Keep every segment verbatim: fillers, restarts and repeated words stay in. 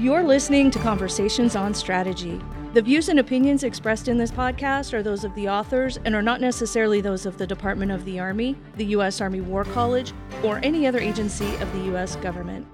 You're listening to Conversations on Strategy. The views and opinions expressed in this podcast are those of the authors and are not necessarily those of the Department of the Army, the U S Army War College, or any other agency of the U S government.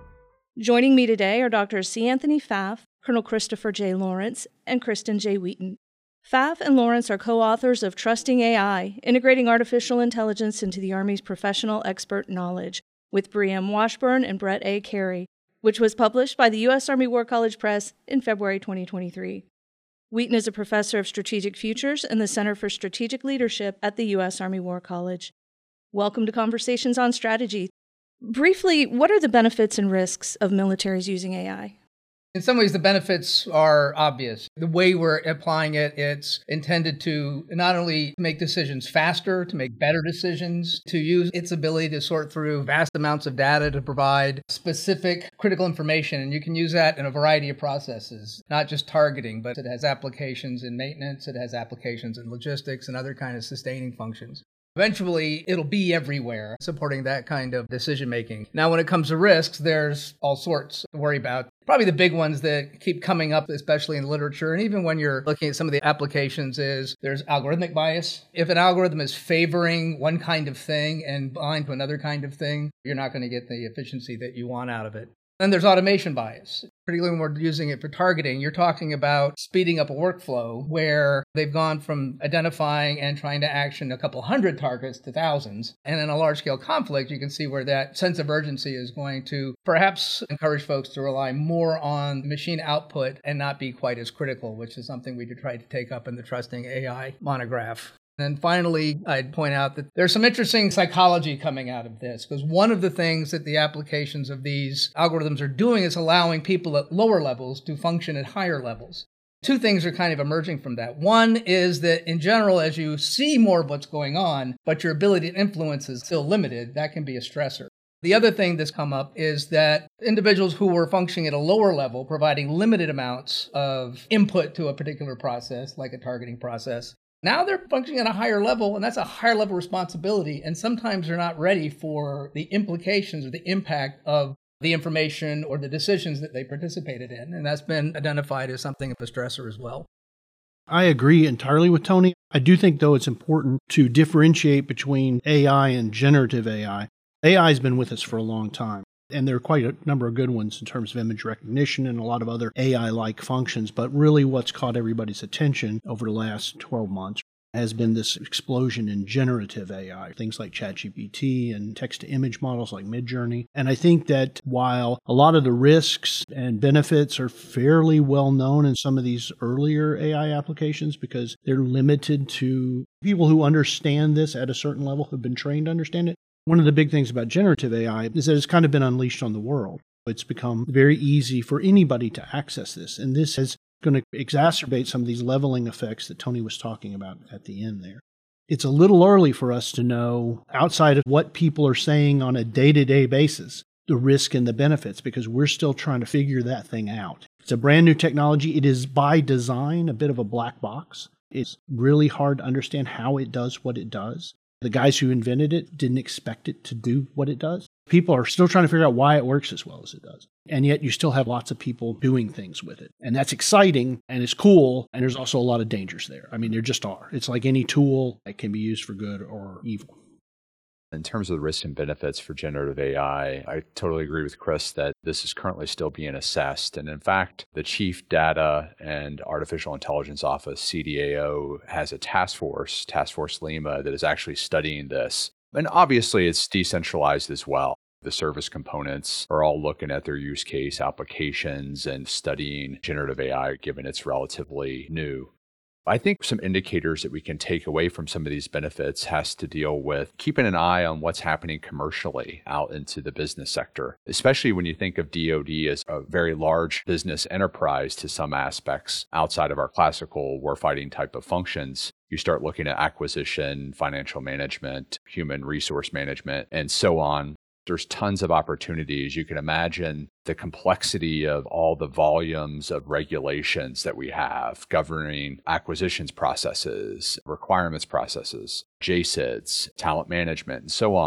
Joining me today are Doctors C. Anthony Pfaff, Colonel Christopher J. Lawrence, and Kristen J. Wheaton. Pfaff and Lawrence are co-authors of Trusting A I, Integrating Artificial Intelligence into the Army's Professional Expert Knowledge, with Bree M. Washburn and Brett A. Carey, which was published by the U S Army War College Press in February twenty twenty-three. Wheaton is a professor of strategic futures in the Center for Strategic Leadership at the U S Army War College. Welcome to Conversations on Strategy. Briefly, what are the benefits and risks of militaries using A I? In some ways, the benefits are obvious. The way we're applying it, it's intended to not only make decisions faster, to make better decisions, to use its ability to sort through vast amounts of data to provide specific critical information. And you can use that in a variety of processes, not just targeting, but it has applications in maintenance, it has applications in logistics and other kind of sustaining functions. Eventually, it'll be everywhere, supporting that kind of decision-making. Now, when it comes to risks, there's all sorts to worry about. Probably the big ones that keep coming up, especially in literature, and even when you're looking at some of the applications, is there's algorithmic bias. If an algorithm is favoring one kind of thing and blind to another kind of thing, you're not going to get the efficiency that you want out of it. Then there's automation bias. Particularly when we're using it for targeting, you're talking about speeding up a workflow where they've gone from identifying and trying to action a couple hundred targets to thousands. And in a large-scale conflict, you can see where that sense of urgency is going to perhaps encourage folks to rely more on machine output and not be quite as critical, which is something we try to take up in the Trusting A I monograph. And finally, I'd point out that there's some interesting psychology coming out of this, because one of the things that the applications of these algorithms are doing is allowing people at lower levels to function at higher levels. Two things are kind of emerging from that. One is that in general, as you see more of what's going on, but your ability to influence is still limited, that can be a stressor. The other thing that's come up is that individuals who were functioning at a lower level, providing limited amounts of input to a particular process, like a targeting process, now they're functioning at a higher level, and that's a higher level responsibility, and sometimes they're not ready for the implications or the impact of the information or the decisions that they participated in, and that's been identified as something of a stressor as well. I agree entirely with Tony. I do think, though, it's important to differentiate between A I and generative A I. A I has been with us for a long time, and there are quite a number of good ones in terms of image recognition and a lot of other A I-like functions. But really what's caught everybody's attention over the last twelve months has been this explosion in generative A I, things like ChatGPT and text-to-image models like Midjourney. And I think that while a lot of the risks and benefits are fairly well known in some of these earlier A I applications because they're limited to people who understand this at a certain level, who've been trained to understand it, one of the big things about generative A I is that it's kind of been unleashed on the world. It's become very easy for anybody to access this. And this is going to exacerbate some of these leveling effects that Tony was talking about at the end there. It's a little early for us to know, outside of what people are saying on a day-to-day basis, the risk and the benefits, because we're still trying to figure that thing out. It's a brand new technology. It is by design a bit of a black box. It's really hard to understand how it does what it does. The guys who invented it didn't expect it to do what it does. People are still trying to figure out why it works as well as it does. And yet you still have lots of people doing things with it. And that's exciting and it's cool. And there's also a lot of dangers there. I mean, there just are. It's like any tool that can be used for good or evil. In terms of the risks and benefits for generative A I, I totally agree with Chris that this is currently still being assessed. And in fact, the Chief Data and Artificial Intelligence Office, C D A O, has a task force, Task Force Lima, that is actually studying this. And obviously, it's decentralized as well. The service components are all looking at their use case applications and studying generative A I, given it's relatively new. I think some indicators that we can take away from some of these benefits has to deal with keeping an eye on what's happening commercially out into the business sector, especially when you think of D O D as a very large business enterprise to some aspects outside of our classical warfighting type of functions. You start looking at acquisition, financial management, human resource management, and so on. There's tons of opportunities. You can imagine the complexity of all the volumes of regulations that we have governing acquisitions processes, requirements processes, J S I Ds, talent management, and so on.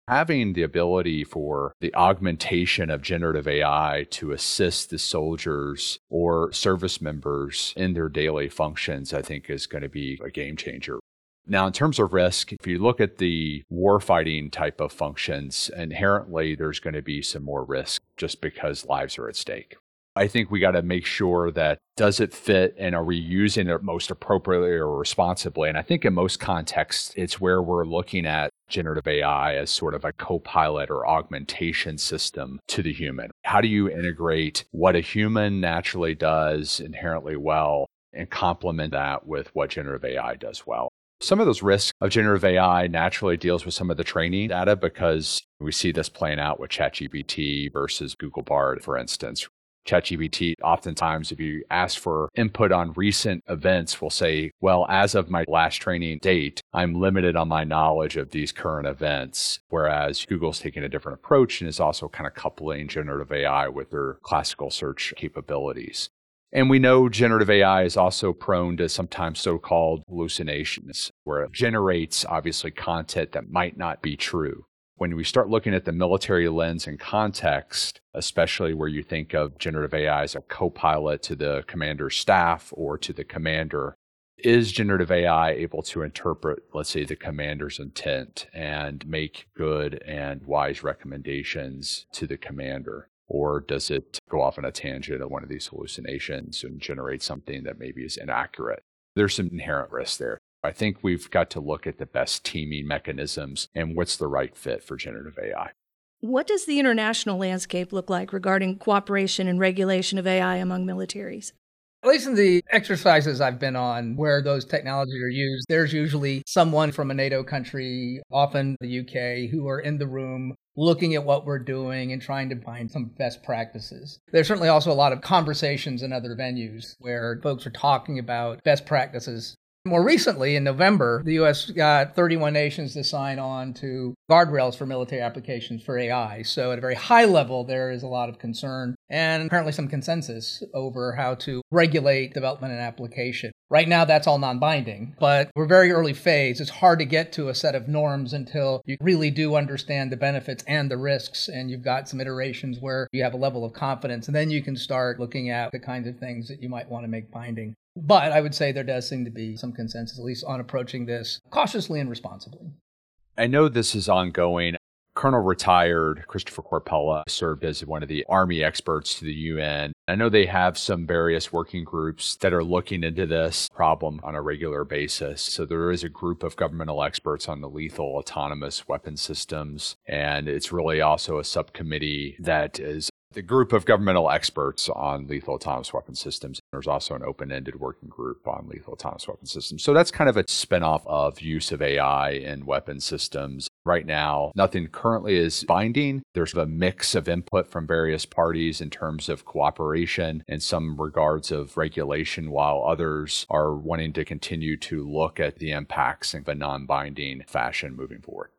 Having the ability for the augmentation of generative A I to assist the soldiers or service members in their daily functions, I think is going to be a game changer. Now, in terms of risk, if you look at the warfighting type of functions, inherently there's going to be some more risk just because lives are at stake. I think we got to make sure that does it fit and are we using it most appropriately or responsibly? And I think in most contexts, it's where we're looking at generative A I as sort of a co-pilot or augmentation system to the human. How do you integrate what a human naturally does inherently well and complement that with what generative A I does well? Some of those risks of generative A I naturally deals with some of the training data because we see this playing out with ChatGPT versus Google Bard, for instance. ChatGPT, oftentimes, if you ask for input on recent events, will say, well, as of my last training date, I'm limited on my knowledge of these current events. Whereas Google's taking a different approach and is also kind of coupling generative A I with their classical search capabilities. And we know generative A I is also prone to sometimes so-called hallucinations, where it generates, obviously, content that might not be true. When we start looking at the military lens and context, especially where you think of generative A I as a co-pilot to the commander's staff or to the commander, is generative A I able to interpret, let's say, the commander's intent and make good and wise recommendations to the commander? Or does it go off on a tangent of one of these hallucinations and generate something that maybe is inaccurate? There's some inherent risk there. I think we've got to look at the best teaming mechanisms and what's the right fit for generative A I. What does the international landscape look like regarding cooperation and regulation of A I among militaries? At least in the exercises I've been on where those technologies are used, there's usually someone from a NATO country, often the U K, who are in the room looking at what we're doing and trying to find some best practices. There's certainly also a lot of conversations in other venues where folks are talking about best practices. More recently, in November, the U S got thirty-one nations to sign on to guardrails for military applications for A I. So at a very high level, there is a lot of concern and apparently some consensus over how to regulate development and application. Right now, that's all non-binding, but we're very early phase. It's hard to get to a set of norms until you really do understand the benefits and the risks, and you've got some iterations where you have a level of confidence, and then you can start looking at the kinds of things that you might want to make binding. But I would say there does seem to be some consensus, at least on approaching this cautiously and responsibly. I know this is ongoing. Colonel retired Christopher Corpella served as one of the Army experts to the U N. I know they have some various working groups that are looking into this problem on a regular basis. So there is a group of governmental experts on the lethal autonomous weapon systems. And it's really also a subcommittee that is the group of governmental experts on lethal autonomous weapon systems. There's also an open-ended working group on lethal autonomous weapon systems. So that's kind of a spinoff of use of A I in weapon systems. Right now, nothing currently is binding. There's a mix of input from various parties in terms of cooperation and some regards of regulation, while others are wanting to continue to look at the impacts in a non-binding fashion moving forward.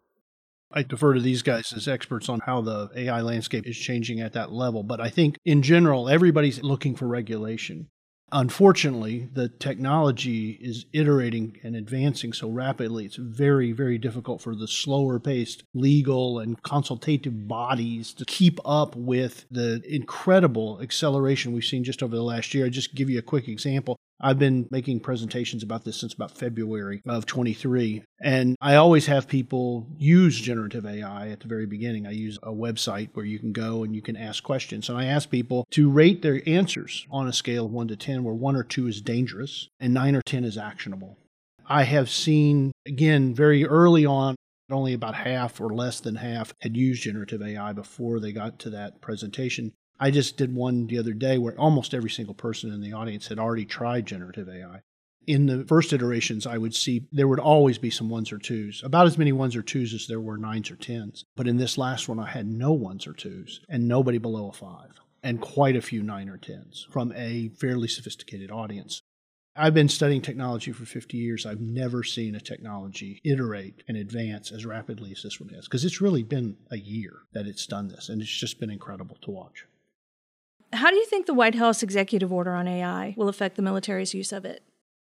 I defer to these guys as experts on how the A I landscape is changing at that level. But I think in general, everybody's looking for regulation. Unfortunately, the technology is iterating and advancing so rapidly, it's very, very difficult for the slower-paced legal and consultative bodies to keep up with the incredible acceleration we've seen just over the last year. I'll just give you a quick example. I've been making presentations about this since about February of twenty-three, and I always have people use generative A I at the very beginning. I use a website where you can go and you can ask questions, and I ask people to rate their answers on a scale of one to ten, where one or two is dangerous and nine or ten is actionable. I have seen, again, very early on, only about half or less than half had used generative A I before they got to that presentation. I just did one the other day where almost every single person in the audience had already tried generative A I. In the first iterations, I would see there would always be some ones or twos, about as many ones or twos as there were nines or tens. But in this last one, I had no ones or twos and nobody below a five, and quite a few nine or tens from a fairly sophisticated audience. I've been studying technology for fifty years. I've never seen a technology iterate and advance as rapidly as this one has, because it's really been a year that it's done this, and it's just been incredible to watch. How do you think the White House executive order on A I will affect the military's use of it?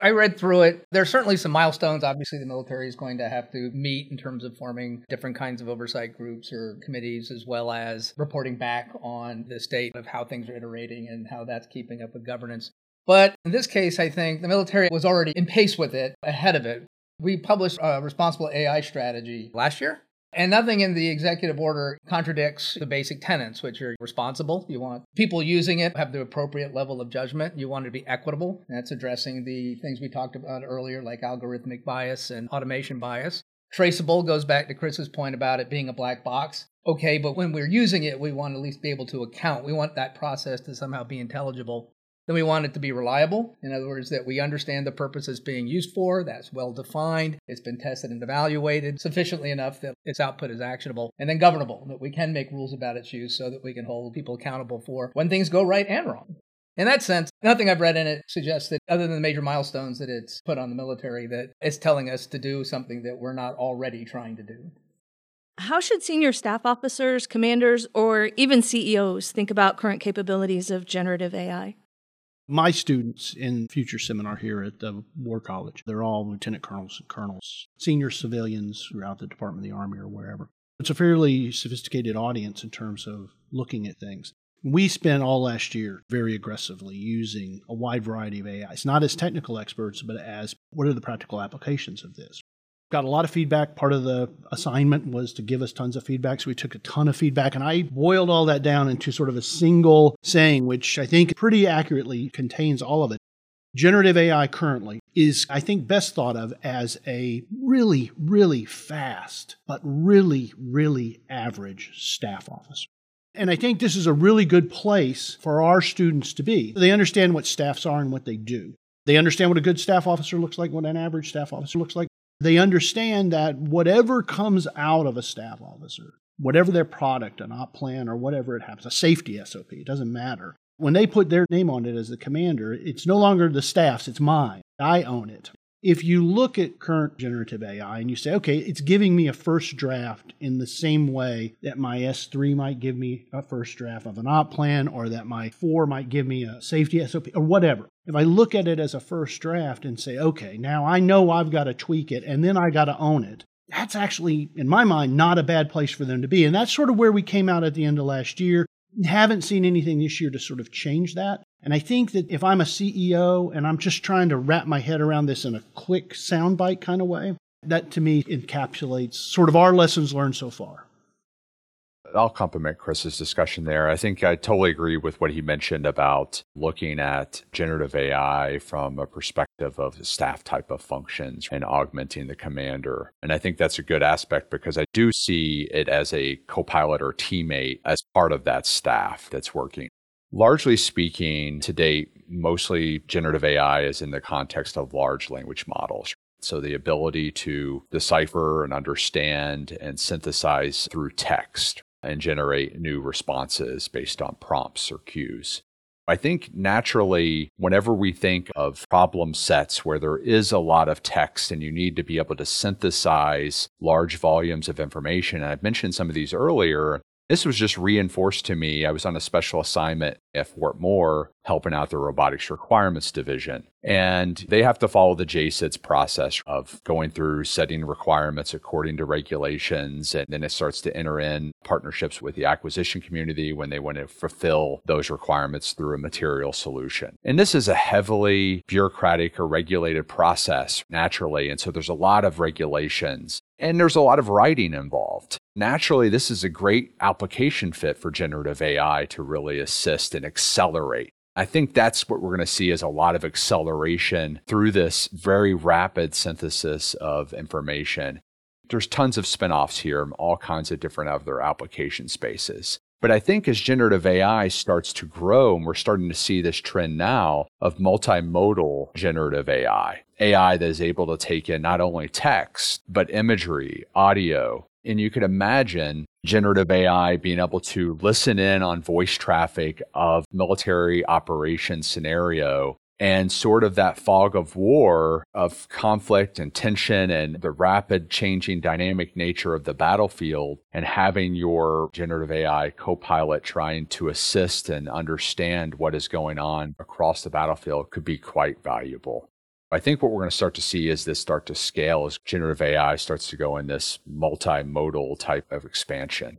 I read through it. There's certainly some milestones. Obviously, the military is going to have to meet in terms of forming different kinds of oversight groups or committees, as well as reporting back on the state of how things are iterating and how that's keeping up with governance. But in this case, I think the military was already in pace with it, ahead of it. We published a responsible A I strategy last year. And nothing in the executive order contradicts the basic tenets, which are responsible. You want people using it have the appropriate level of judgment. You want it to be equitable. That's addressing the things we talked about earlier, like algorithmic bias and automation bias. Traceable goes back to Chris's point about it being a black box. Okay, but when we're using it, we want to at least be able to account. We want that process to somehow be intelligible. Then we want it to be reliable. In other words, that we understand the purpose it's being used for, that's well defined, it's been tested and evaluated sufficiently enough that its output is actionable, and then governable, that we can make rules about its use so that we can hold people accountable for when things go right and wrong. In that sense, nothing I've read in it suggests that, other than the major milestones that it's put on the military, that it's telling us to do something that we're not already trying to do. How should senior staff officers, commanders, or even C E Os think about current capabilities of generative A I? My students in future seminar here at the War College, they're all lieutenant colonels and colonels, senior civilians throughout the Department of the Army or wherever. It's a fairly sophisticated audience in terms of looking at things. We spent all last year very aggressively using a wide variety of A Is, not as technical experts, but as what are the practical applications of this. Got a lot of feedback. Part of the assignment was to give us tons of feedback. So we took a ton of feedback and I boiled all that down into sort of a single saying, which I think pretty accurately contains all of it. Generative A I currently is, I think, best thought of as a really, really fast, but really, really average staff officer. And I think this is a really good place for our students to be. They understand what staffs are and what they do. They understand what a good staff officer looks like, what an average staff officer looks like. They understand that whatever comes out of a staff officer, whatever their product, an op plan, or whatever it happens, a safety S O P, it doesn't matter. When they put their name on it as the commander, it's no longer the staff's, it's mine. I own it. If you look at current generative A I and you say, okay, it's giving me a first draft in the same way that my S three might give me a first draft of an op plan, or that my four might give me a safety S O P, or whatever. If I look at it as a first draft and say, okay, now I know I've got to tweak it and then I got to own it, that's actually, in my mind, not a bad place for them to be. And that's sort of where we came out at the end of last year. Haven't seen anything this year to sort of change that. And I think that if I'm a C E O and I'm just trying to wrap my head around this in a quick soundbite kind of way, that to me encapsulates sort of our lessons learned so far. I'll compliment Chris's discussion there. I think I totally agree with what he mentioned about looking at generative A I from a perspective of staff type of functions and augmenting the commander. And I think that's a good aspect because I do see it as a co-pilot or teammate as part of that staff that's working. Largely speaking, to date, mostly generative A I is in the context of large language models. So the ability to decipher and understand and synthesize through text and generate new responses based on prompts or cues. I think naturally, whenever we think of problem sets where there is a lot of text and you need to be able to synthesize large volumes of information, and I've mentioned some of these earlier, this was just reinforced to me. I was on a special assignment at Fort Moore helping out the Robotics Requirements Division. And they have to follow the J SIDS process of going through setting requirements according to regulations. And then it starts to enter in partnerships with the acquisition community when they want to fulfill those requirements through a material solution. And this is a heavily bureaucratic or regulated process naturally. And so there's a lot of regulations and there's a lot of writing involved. Naturally, this is a great application fit for generative A I to really assist and accelerate. I think that's what we're going to see is a lot of acceleration through this very rapid synthesis of information. There's tons of spinoffs here, all kinds of different other application spaces. But I think as generative A I starts to grow, and we're starting to see this trend now of multimodal generative A I, A I that is able to take in not only text, but imagery, audio. And you could imagine generative A I being able to listen in on voice traffic of military operations scenario and sort of that fog of war of conflict and tension and the rapid changing dynamic nature of the battlefield, and having your generative A I co-pilot trying to assist and understand what is going on across the battlefield could be quite valuable. I think what we're going to start to see is this start to scale as generative A I starts to go in this multimodal type of expansion.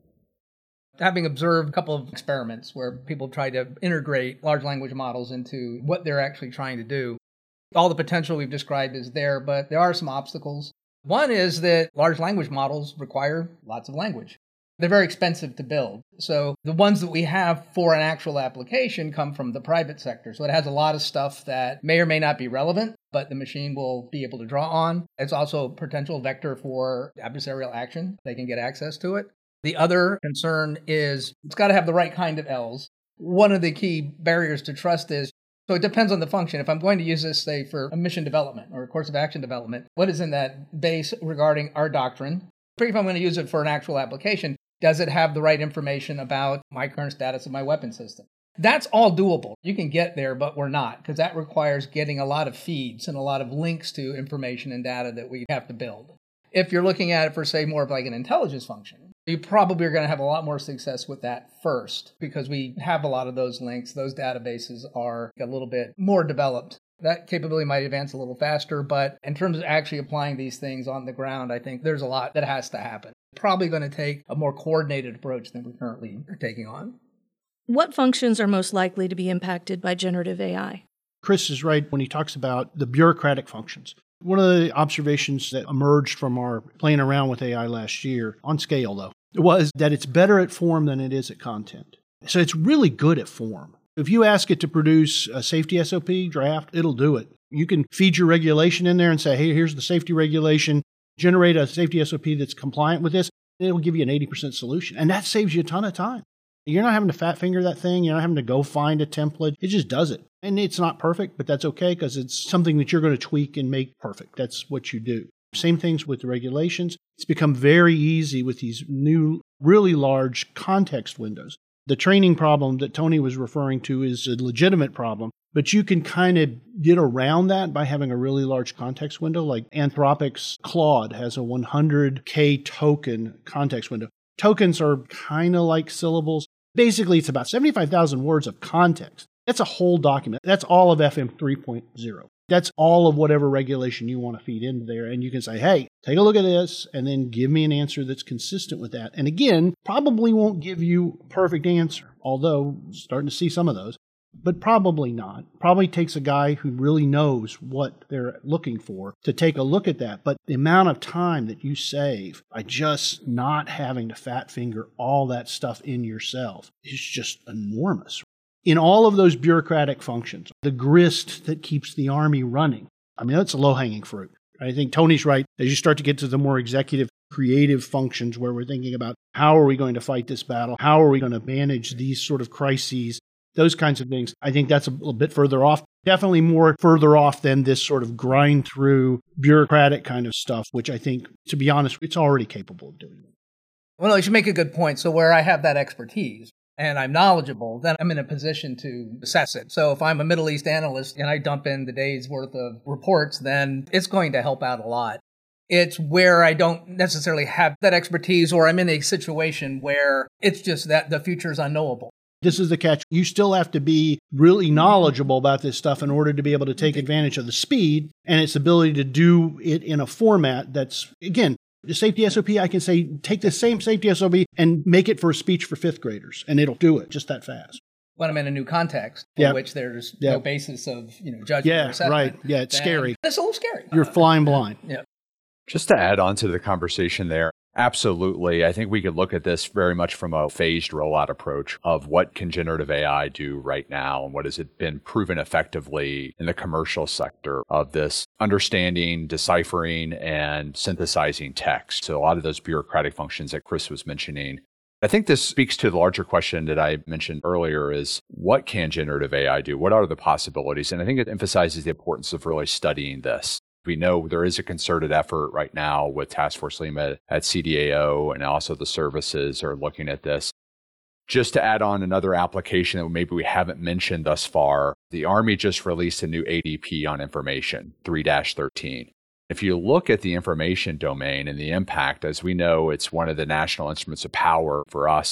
Having observed a couple of experiments where people try to integrate large language models into what they're actually trying to do, all the potential we've described is there, but there are some obstacles. One is that large language models require lots of language. They're very expensive to build. So the ones that we have for an actual application come from the private sector. So it has a lot of stuff that may or may not be relevant, but the machine will be able to draw on. It's also a potential vector for adversarial action. They can get access to it. The other concern is it's got to have the right kind of L's. One of the key barriers to trust is, so it depends on the function. If I'm going to use this, say, for a mission development or a course of action development, what is in that base regarding our doctrine? If I'm going to use it for an actual application, does it have the right information about my current status of my weapon system? That's all doable. You can get there, but we're not, because that requires getting a lot of feeds and a lot of links to information and data that we have to build. If you're looking at it for, say, more of like an intelligence function, you probably are going to have a lot more success with that first, because we have a lot of those links. Those databases are a little bit more developed. That capability might advance a little faster, but in terms of actually applying these things on the ground, I think there's a lot that has to happen. Probably going to take a more coordinated approach than we currently are taking on. What functions are most likely to be impacted by generative A I? Chris is right when he talks about the bureaucratic functions. One of the observations that emerged from our playing around with A I last year, on scale though, was that it's better at form than it is at content. So it's really good at form. If you ask it to produce a safety S O P draft, it'll do it. You can feed your regulation in there and say, hey, here's the safety regulation, generate a safety S O P that's compliant with this, and it'll give you an eighty percent solution. And that saves you a ton of time. You're not having to fat finger that thing. You're not having to go find a template. It just does it. And it's not perfect, but that's okay because it's something that you're going to tweak and make perfect. That's what you do. Same things with the regulations. It's become very easy with these new, really large context windows. The training problem that Tony was referring to is a legitimate problem, but you can kind of get around that by having a really large context window. Like Anthropic's Claude has a one hundred K token context window. Tokens are kind of like syllables. Basically, it's about seventy-five thousand words of context. That's a whole document. That's all of F M three point oh. That's all of whatever regulation you want to feed into there. And you can say, hey, take a look at this and then give me an answer that's consistent with that. And again, probably won't give you a perfect answer, although starting to see some of those, but probably not. Probably takes a guy who really knows what they're looking for to take a look at that. But the amount of time that you save by just not having to fat finger all that stuff in yourself is just enormous. In all of those bureaucratic functions, the grist that keeps the Army running, I mean, that's a low-hanging fruit. I think Tony's right. As you start to get to the more executive, creative functions where we're thinking about how are we going to fight this battle? How are we going to manage these sort of crises? Those kinds of things. I think that's a little bit further off. Definitely more further off than this sort of grind through bureaucratic kind of stuff, which I think, to be honest, it's already capable of doing. Well, you should make a good point. So where I have that expertise and I'm knowledgeable, then I'm in a position to assess it. So if I'm a Middle East analyst and I dump in the day's worth of reports, then it's going to help out a lot. It's where I don't necessarily have that expertise, or I'm in a situation where it's just that the future is unknowable. This is the catch. You still have to be really knowledgeable about this stuff in order to be able to take advantage of the speed and its ability to do it in a format that's, again, the safety S O P, I can say, take the same safety S O P and make it for a speech for fifth graders, and it'll do it just that fast. When I'm in a new context, in yep. which there's yep. no basis of, you know, judgment yeah, or assessment. Right. Yeah, it's scary. It's a little scary. You're flying blind. Yeah. Just to add on to the conversation there, absolutely. I think we could look at this very much from a phased rollout approach of what can generative A I do right now and what has it been proven effectively in the commercial sector of this understanding, deciphering, and synthesizing text. So a lot of those bureaucratic functions that Chris was mentioning. I think this speaks to the larger question that I mentioned earlier is what can generative A I do? What are the possibilities? And I think it emphasizes the importance of really studying this. We know there is a concerted effort right now with Task Force Lima at C D A O, and also the services are looking at this. Just to add on another application that maybe we haven't mentioned thus far, the Army just released a new A D P on information, three dash thirteen. If you look at the information domain and the impact, as we know, it's one of the national instruments of power for us.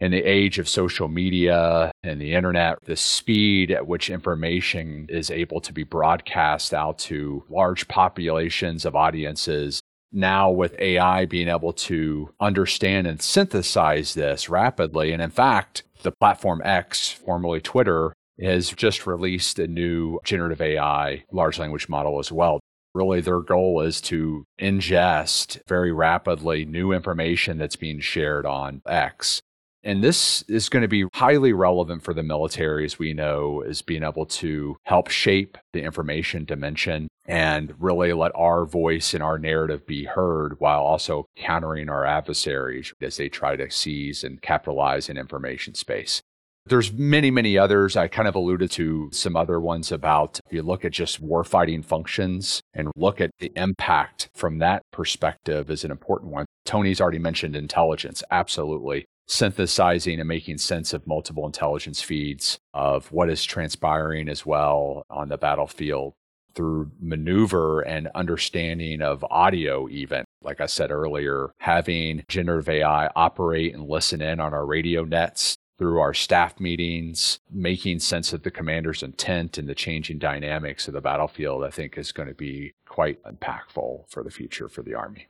In the age of social media and the internet, the speed at which information is able to be broadcast out to large populations of audiences, now with A I being able to understand and synthesize this rapidly. And in fact, the platform X, formerly Twitter, has just released a new generative A I large language model as well. Really, their goal is to ingest very rapidly new information that's being shared on X. And this is going to be highly relevant for the military, as we know, is being able to help shape the information dimension and really let our voice and our narrative be heard while also countering our adversaries as they try to seize and capitalize in information space. There's many, many others. I kind of alluded to some other ones about if you look at just warfighting functions and look at the impact from that perspective is an important one. Tony's already mentioned intelligence. Absolutely. Synthesizing and making sense of multiple intelligence feeds of what is transpiring as well on the battlefield through maneuver and understanding of audio even. Like I said earlier, having generative A I operate and listen in on our radio nets through our staff meetings, making sense of the commander's intent and the changing dynamics of the battlefield, I think is going to be quite impactful for the future for the Army.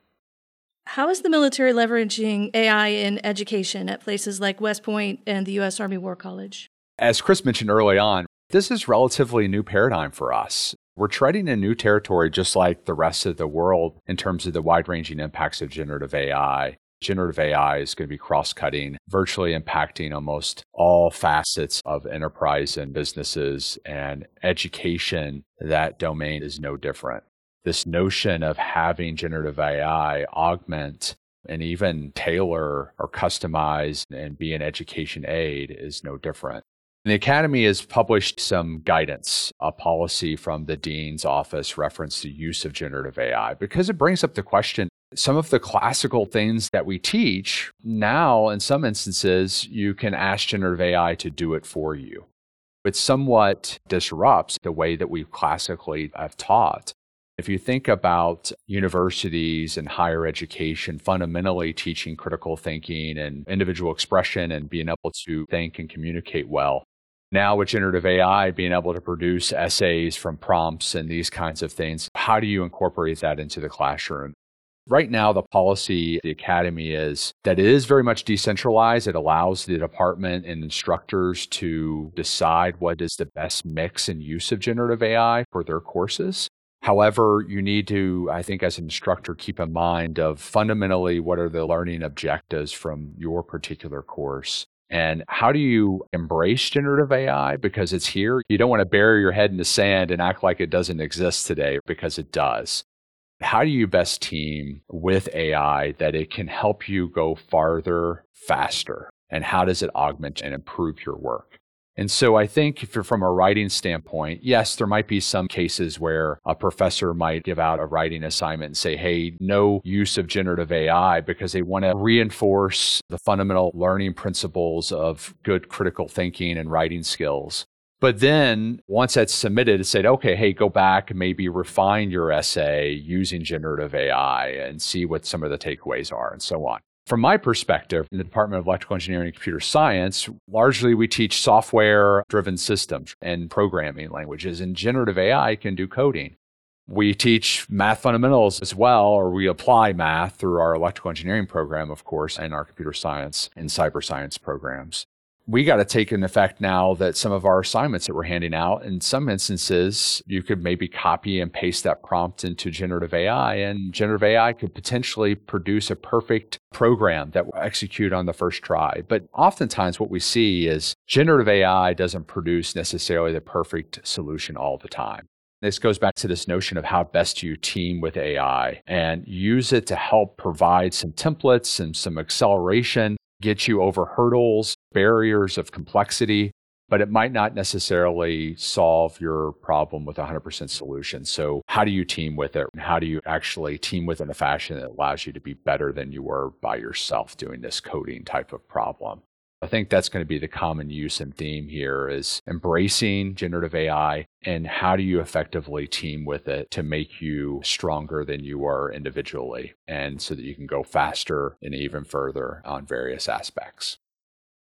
How is the military leveraging A I in education at places like West Point and the U S Army War College? As Chris mentioned early on, this is relatively new paradigm for us. We're treading in new territory just like the rest of the world in terms of the wide-ranging impacts of generative A I. Generative A I is going to be cross-cutting, virtually impacting almost all facets of enterprise and businesses, and education, that domain is no different. This notion of having generative A I augment and even tailor or customize and be an education aid is no different. The Academy has published some guidance, a policy from the Dean's office reference the use of generative A I, because it brings up the question, some of the classical things that we teach, now in some instances, you can ask generative A I to do it for you. It somewhat disrupts the way that we classically have taught. If you think about universities and higher education fundamentally teaching critical thinking and individual expression and being able to think and communicate well, now with generative A I being able to produce essays from prompts and these kinds of things, how do you incorporate that into the classroom? Right now, the policy at the Academy is that it is very much decentralized. It allows the department and instructors to decide what is the best mix and use of generative A I for their courses. However, you need to, I think, as an instructor, keep in mind of fundamentally what are the learning objectives from your particular course. And how do you embrace generative A I? Because it's here. You don't want to bury your head in the sand and act like it doesn't exist today, because it does. How do you best team with A I that it can help you go farther, faster? And how does it augment and improve your work? And so I think if you're from a writing standpoint, yes, there might be some cases where a professor might give out a writing assignment and say, hey, no use of generative A I, because they want to reinforce the fundamental learning principles of good critical thinking and writing skills. But then once that's submitted, it's said, okay, hey, go back and maybe refine your essay using generative A I and see what some of the takeaways are and so on. From my perspective, in the Department of Electrical Engineering and Computer Science, largely we teach software-driven systems and programming languages, and generative A I can do coding. We teach math fundamentals as well, or we apply math through our electrical engineering program, of course, and our computer science and cyber science programs. We got to take into effect now that some of our assignments that we're handing out, in some instances, you could maybe copy and paste that prompt into generative A I, and generative A I could potentially produce a perfect program that will execute on the first try. But oftentimes what we see is generative A I doesn't produce necessarily the perfect solution all the time. This goes back to this notion of how best you team with A I and use it to help provide some templates and some acceleration, get you over hurdles, barriers of complexity, but it might not necessarily solve your problem with a one hundred percent solution. So how do you team with it? How do you actually team with it in a fashion that allows you to be better than you were by yourself doing this coding type of problem? I think that's going to be the common use and theme here is embracing generative A I and how do you effectively team with it to make you stronger than you are individually and so that you can go faster and even further on various aspects.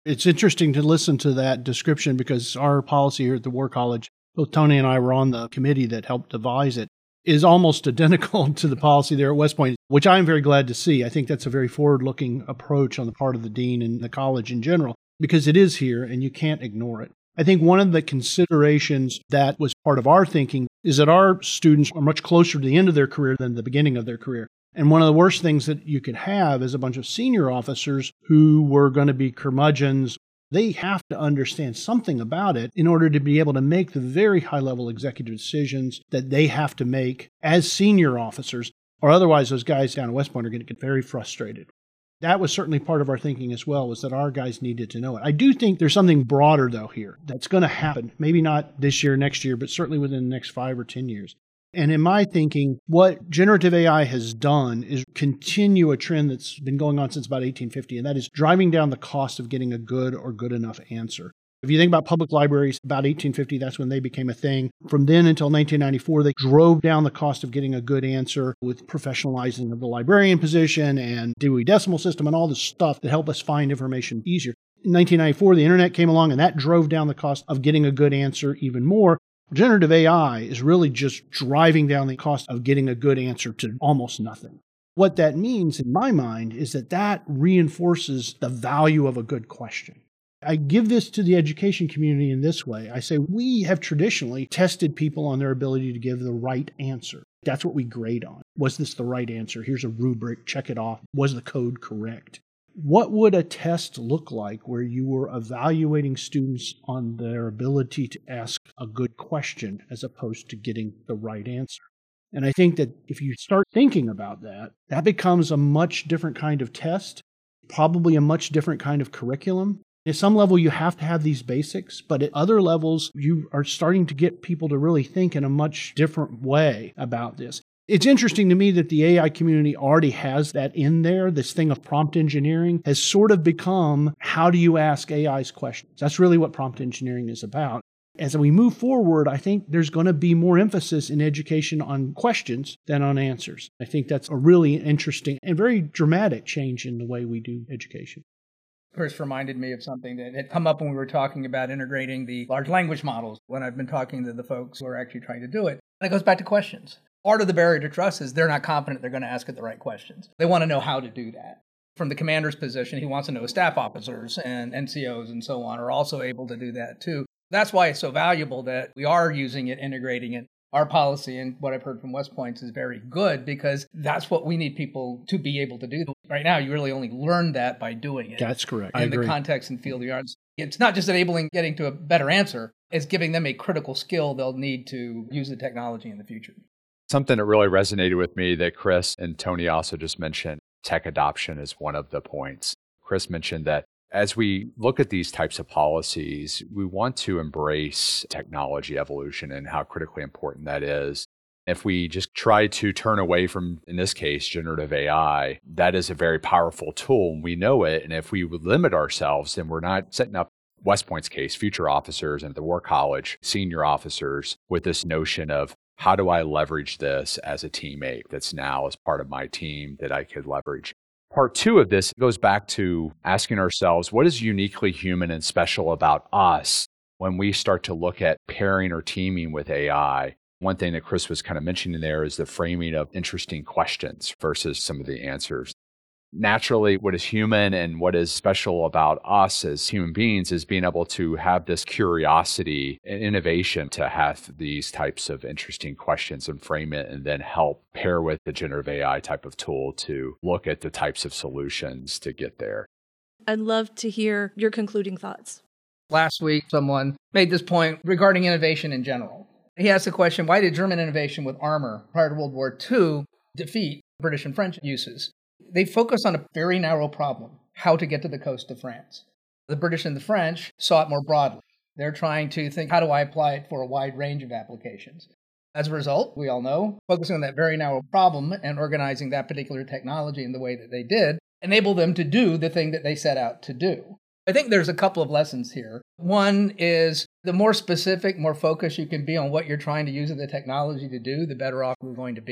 It's interesting to listen to that description because our policy here at the War College, both Tony and I were on the committee that helped devise it, is almost identical to the policy there at West Point, which I'm very glad to see. I think that's a very forward-looking approach on the part of the dean and the college in general, because it is here and you can't ignore it. I think one of the considerations that was part of our thinking is that our students are much closer to the end of their career than the beginning of their career. And one of the worst things that you could have is a bunch of senior officers who were going to be curmudgeons. They have to understand something about it in order to be able to make the very high-level executive decisions that they have to make as senior officers, or otherwise those guys down at West Point are going to get very frustrated. That was certainly part of our thinking as well, was that our guys needed to know it. I do think there's something broader, though, here that's going to happen. Maybe not this year, next year, but certainly within the next five or ten years. And in my thinking, what generative A I has done is continue a trend that's been going on since about eighteen fifty, and that is driving down the cost of getting a good or good enough answer. If you think about public libraries, about eighteen fifty, that's when they became a thing. From then until nineteen ninety-four, they drove down the cost of getting a good answer with professionalizing of the librarian position and Dewey Decimal System and all this stuff that helped us find information easier. In nineteen ninety-four, the internet came along and that drove down the cost of getting a good answer even more. Generative A I is really just driving down the cost of getting a good answer to almost nothing. What that means, in my mind, is that that reinforces the value of a good question. I give this to the education community in this way. I say we have traditionally tested people on their ability to give the right answer. That's what we grade on. Was this the right answer? Here's a rubric. Check it off. Was the code correct? What would a test look like where you were evaluating students on their ability to ask a good question as opposed to getting the right answer? And I think that if you start thinking about that, that becomes a much different kind of test, probably a much different kind of curriculum. At some level, you have to have these basics, but at other levels, you are starting to get people to really think in a much different way about this. It's interesting to me that the A I community already has that in there. This thing of prompt engineering has sort of become, how do you ask A I's questions? That's really what prompt engineering is about. As we move forward, I think there's going to be more emphasis in education on questions than on answers. I think that's a really interesting and very dramatic change in the way we do education. Chris reminded me of something that had come up when we were talking about integrating the large language models, when I've been talking to the folks who are actually trying to do it. And it goes back to questions. Part of the barrier to trust is they're not confident they're going to ask it the right questions. They want to know how to do that. From the commander's position, he wants to know if staff officers and N C Os and so on are also able to do that too. That's why it's so valuable that we are using it, integrating it. Our policy, and what I've heard from West Point, is very good because that's what we need people to be able to do. Right now, you really only learn that by doing it. That's correct. In I agree. the context and field of yards. It's not just enabling getting to a better answer, it's giving them a critical skill they'll need to use the technology in the future. Something that really resonated with me that Chris and Tony also just mentioned, tech adoption is one of the points. Chris mentioned that as we look at these types of policies, we want to embrace technology evolution and how critically important that is. If we just try to turn away from, in this case, generative A I, that is a very powerful tool and we know it. And if we would limit ourselves, then we're not setting up West Point's case, future officers and the War College, senior officers with this notion of how do I leverage this as a teammate that's now as part of my team that I could leverage? Part two of this goes back to asking ourselves, what is uniquely human and special about us when we start to look at pairing or teaming with A I? One thing that Chris was kind of mentioning there is the framing of interesting questions versus some of the answers. Naturally, what is human and what is special about us as human beings is being able to have this curiosity and innovation to have these types of interesting questions and frame it and then help pair with the generative A I type of tool to look at the types of solutions to get there. I'd love to hear your concluding thoughts. Last week, someone made this point regarding innovation in general. He asked the question, why did German innovation with armor prior to World War Two defeat British and French uses? They focused on a very narrow problem, how to get to the coast of France. The British and the French saw it more broadly. They're trying to think, how do I apply it for a wide range of applications? As a result, we all know, focusing on that very narrow problem and organizing that particular technology in the way that they did enabled them to do the thing that they set out to do. I think there's a couple of lessons here. One is the more specific, more focused you can be on what you're trying to use the technology to do, the better off we're going to be.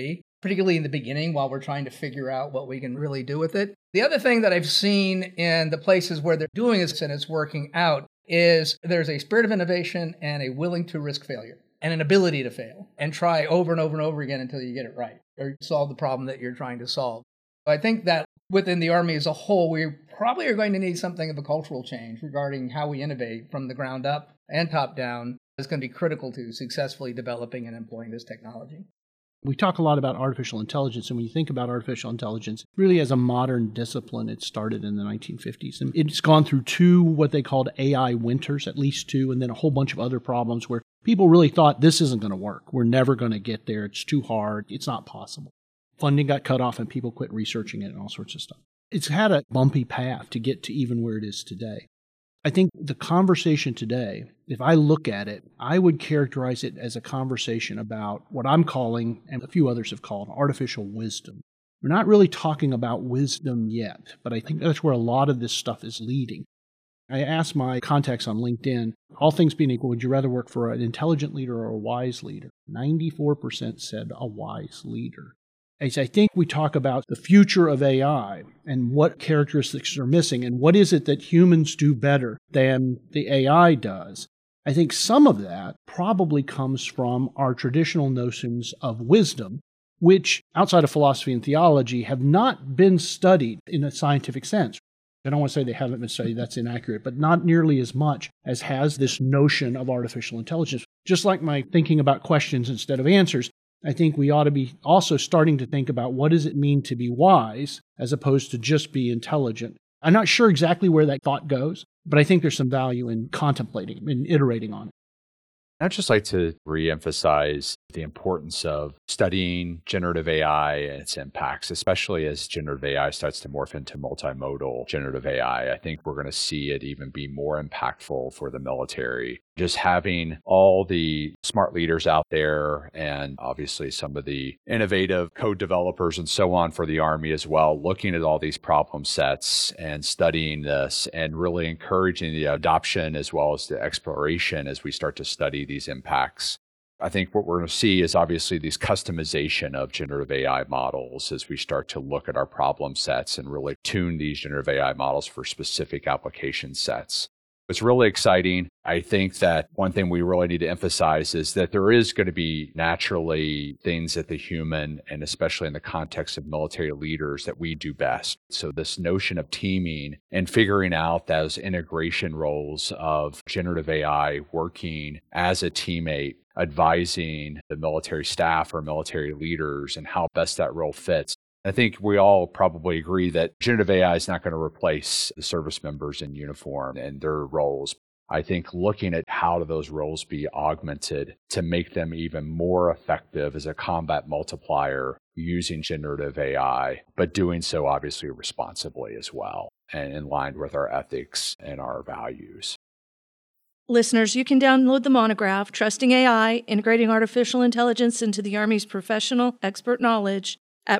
particularly in the beginning while we're trying to figure out what we can really do with it. The other thing that I've seen in the places where they're doing this and it's working out is there's a spirit of innovation and a willing to risk failure and an ability to fail and try over and over and over again until you get it right or solve the problem that you're trying to solve. I think that within the Army as a whole, we probably are going to need something of a cultural change regarding how we innovate from the ground up and top down. It's going to be critical to successfully developing and employing this technology. We talk a lot about artificial intelligence, and when you think about artificial intelligence, really as a modern discipline, it started in the nineteen fifties. And it's gone through two, what they called A I winters, at least two, and then a whole bunch of other problems where people really thought this isn't going to work. We're never going to get there. It's too hard. It's not possible. Funding got cut off and people quit researching it and all sorts of stuff. It's had a bumpy path to get to even where it is today. I think the conversation today, if I look at it, I would characterize it as a conversation about what I'm calling, and a few others have called, artificial wisdom. We're not really talking about wisdom yet, but I think that's where a lot of this stuff is leading. I asked my contacts on LinkedIn, all things being equal, would you rather work for an intelligent leader or a wise leader? ninety-four percent said a wise leader. As I think we talk about the future of A I and what characteristics are missing and what is it that humans do better than the A I does, I think some of that probably comes from our traditional notions of wisdom, which outside of philosophy and theology have not been studied in a scientific sense. I don't want to say they haven't been studied, that's inaccurate, but not nearly as much as has this notion of artificial intelligence. Just like my thinking about questions instead of answers, I think we ought to be also starting to think about what does it mean to be wise as opposed to just be intelligent. I'm not sure exactly where that thought goes, but I think there's some value in contemplating and iterating on it. I'd just like to reemphasize the importance of studying generative A I and its impacts, especially as generative A I starts to morph into multimodal generative A I. I think we're going to see it even be more impactful for the military. Just having all the smart leaders out there and obviously some of the innovative code developers and so on for the Army as well, looking at all these problem sets and studying this and really encouraging the adoption as well as the exploration as we start to study these impacts. I think what we're going to see is obviously these customization of generative A I models as we start to look at our problem sets and really tune these generative A I models for specific application sets. It's really exciting. I think that one thing we really need to emphasize is that there is going to be naturally things that the human, and especially in the context of military leaders, that we do best. So this notion of teaming and figuring out those integration roles of generative A I working as a teammate, advising the military staff or military leaders and how best that role fits. I think we all probably agree that generative A I is not going to replace the service members in uniform and their roles. I think looking at how do those roles be augmented to make them even more effective as a combat multiplier using generative A I, but doing so obviously responsibly as well and in line with our ethics and our values. Listeners, you can download the monograph, Trusting A I, Integrating Artificial Intelligence into the Army's Professional Expert Knowledge, at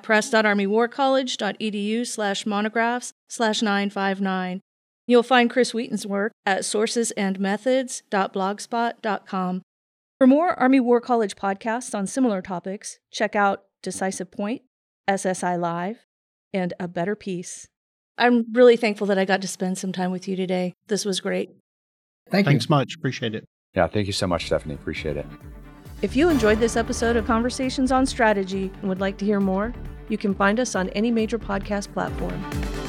press.armywarcollege.edu slash monographs slash 959. You'll find Chris Wheaton's work at sourcesandmethods.blogspot dot com. For more Army War College podcasts on similar topics, check out Decisive Point, S S I Live, and A Better Peace. I'm really thankful that I got to spend some time with you today. This was great. Thank you. Thanks much. Appreciate it. Yeah, thank you so much, Stephanie. Appreciate it. If you enjoyed this episode of Conversations on Strategy and would like to hear more, you can find us on any major podcast platform.